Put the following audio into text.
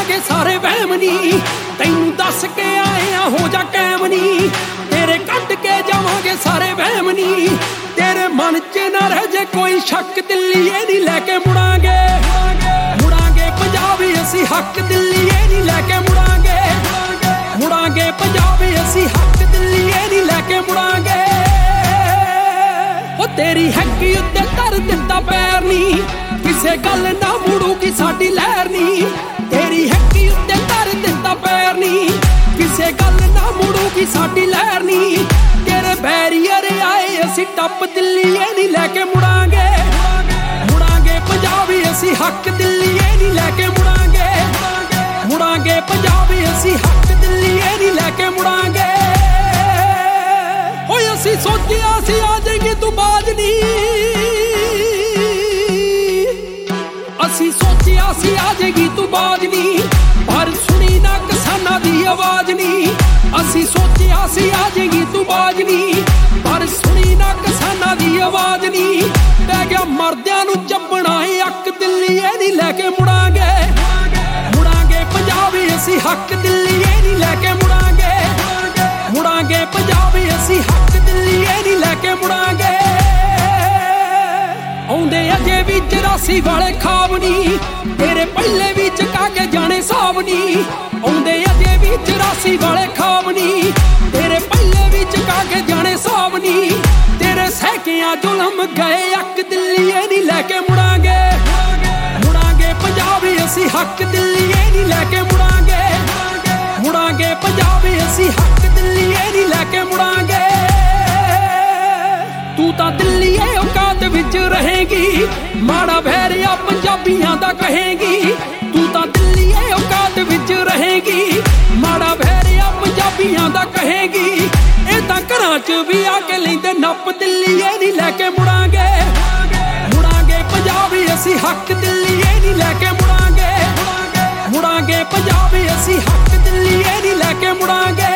ਜਾਵਾਂਗੇ ਸਾਰੇ ਵਹਿਮ ਨੀ, ਤੈਨੂੰ ਦੱਸ ਕੇ ਆਏ ਆ ਹੋ ਜਾ ਕਾਇਮ ਨੀ, ਤੇਰੇ ਕੱਢ ਕੇ ਜਾਵਾਂਗੇ ਸਾਰੇ ਵਹਿਮ ਨੀ, ਤੇਰੇ ਮਨ 'ਚ ਨਾ ਰਹਿ ਜੇ ਕੋਈ ਸ਼ੱਕ, ਦਿੱਲੀਏ ਨੀ ਲੈ ਕੇ ਮੁੜਾਂਗੇ, ਮੁੜਾਂਗੇ ਪੰਜਾਬ ਅਸੀਂ ਹੱਕ, ਦਿੱਲੀਏ ਨੀ ਲੈ ਕੇ ਮੁੜਾਂਗੇ, ਮੁੜਾਂਗੇ ਪੰਜਾਬ ਅਸੀਂ ਹੱਕ, ਦਿੱਲੀਏ ਨੀ ਲੈ ਕੇ ਮੁੜਾਂਗੇ। ਉਹ ਤੇਰੀ ਹੈਗੀ ਉੱਤੇ ਧਰ ਦਿੱਤਾ ਪੈਰ ਨੀ, ਕਿਸੇ ਗੱਲ ਨਾ ਮੁੜੂਗੀ ਸਾਡੀ ਲਹਿਰ ਨੀ, ਤੇਰੀ ਹੈਗੀ ਉੱਤੇ ਧਰ ਦਿੱਤਾ ਪੈਰ ਨੀ, ਕਿਸੇ ਗੱਲ ਨਾ ਮੁੜੂਗੀ ਸਾਡੀ ਲਹਿਰ ਨੀ, ਤੇਰੇ ਬੈਰੀਅਰ ਆਏ ਅਸੀਂ ਟੱਪ, ਦਿੱਲੀਏ ਨੀ ਲੈ ਕੇ ਮੁੜਾਂਗੇ, ਮੁੜਾਂਗੇ ਪੰਜਾਬ ਅਸੀਂ ਹੱਕ, ਦਿੱਲੀਏ ਨੀ ਲੈ ਕੇ ਮੁੜਾਂਗੇ, ਮੁੜਾਂਗੇ ਪੰਜਾਬ ਅਸੀਂ ਹੱਕ, ਦਿੱਲੀਏ ਨੀ ਲੈ ਕੇ ਮੁੜਾਂਗੇ। ਓਏ ਅਸੀਂ ਸੋਚਿਆ ਸੀ ਆ ਜਾਏਗੀ ਤੂੰ ਬਾਜ ਨੀ, ਅਸੀਂ ਸੋਚਿਆ ਸੀ ਆ ਜਾਏਗੀ ਤੂੰ ਬਾਜ ਨੀ, ਪਰ ਸੁਣੀ ਨਾ ਕਿਸਾਨਾਂ ਦੀ ਆਵਾਜ਼ ਨੀ, ਅਸੀਂ ਸੋਚਿਆ ਸੀ ਆ ਜਾਏਗੀ ਤੂੰ ਬਾਜ ਨੀ, ਪਰ ਸੁਣੀ ਨਾ ਕਿਸਾਨਾਂ ਦੀ ਆਵਾਜ਼ ਨੀ, ਪੈ ਗਿਆ ਮਰਦਿਆਂ ਨੂੰ ਚੱਬਣਾ ਅੱਕ, ਦਿੱਲੀਏ ਨੀ ਲੈ ਕੇ ਮੁੜਾਂਗੇ, ਮੁੜਾਂਗੇ ਪੰਜਾਬ ਅਸੀਂ ਹੱਕ, ਦਿੱਲੀਏ ਨੀ ਲੈ ਕੇ ਮੁੜਾਂਗੇ, ਮੁੜਾਂਗੇ ਪੰਜਾਬ ਅਸੀਂ ਹੱਕ, ਦਿੱਲੀਏ ਨੀ ਲੈ ਕੇ ਮੁੜਾਂਗੇ। ਆਉਂਦੇ ਅਜੇ ਵੀ 84 ਵਾਲੇ ਖਾਬ ਨੀ, ਤੇਰੇ ਪਹਿਲੇ ਵੀ ਚਕਾ ਕੇ ਜਾਣੇ ਸਾਬ ਨੀ, ਆਉਂਦੇ ਅਜੇ ਵੀ 84 ਵਾਲੇ ਖਾਬ ਨੀ, ਤੇਰੇ ਪਹਿਲੇ ਵੀ ਚਕਾ ਕੇ ਜਾਣੇ ਸਾਬ ਨੀ, ਤੇਰੇ ਸਹਿਕਿਆਂ ਜ਼ੁਲਮ ਗਏ ਅੱਕ, ਦਿੱਲੀਏ ਨੀ ਲੈ ਕੇ ਮੁੜਾਂਗੇ, ਮੁੜਾਂਗੇ ਪੰਜਾਬ ਅਸੀਂ ਹੱਕ, ਦਿੱਲੀਏ ਨੀ ਲੈ ਕੇ ਮੁੜਾਂਗੇ, ਮੁੜਾਂਗੇ ਪੰਜਾਬ ਅਸੀਂ ਹੱਕ, ਦਿੱਲੀਏ ਨੀ ਲੈ ਕੇ ਮੁੜਾਂਗੇ। ਤੂੰ ਤਾਂ ਦਿੱਲੀਏ ਔਕਾਤ ਵਿੱਚ ਰਹੇਗੀ, ਮਾੜਾ ਵੈਰਿਆ ਪੰਜਾਬੀਆਂ ਦਾ ਕਹੇਗੀ, ਤੂੰ ਤਾਂ ਦਿੱਲੀਏ ਔਕਾਤ ਵਿੱਚ ਰਹੇਗੀ, ਮਾੜਾ ਵੈਰਿਆ ਪੰਜਾਬੀਆਂ ਦਾ ਕਹੇਗੀ, ਇਹ ਤਾਂ ਘਰਾਂ 'ਚ ਵੀ ਆ ਕੇ ਲੈਂਦੇ ਨੱਪ, ਦਿੱਲੀਏ ਨੀ ਲੈ ਕੇ ਮੁੜਾਂਗੇ, ਮੁੜਾਂਗੇ ਪੰਜਾਬ ਅਸੀਂ ਹੱਕ, ਦਿੱਲੀਏ ਨੀ ਲੈ ਕੇ ਮੁੜਾਂਗੇ, ਮੁੜਾਂਗੇ ਪੰਜਾਬ ਅਸੀਂ ਹੱਕ, ਦਿੱਲੀਏ ਨੀ ਲੈ ਕੇ ਮੁੜਾਂਗੇ।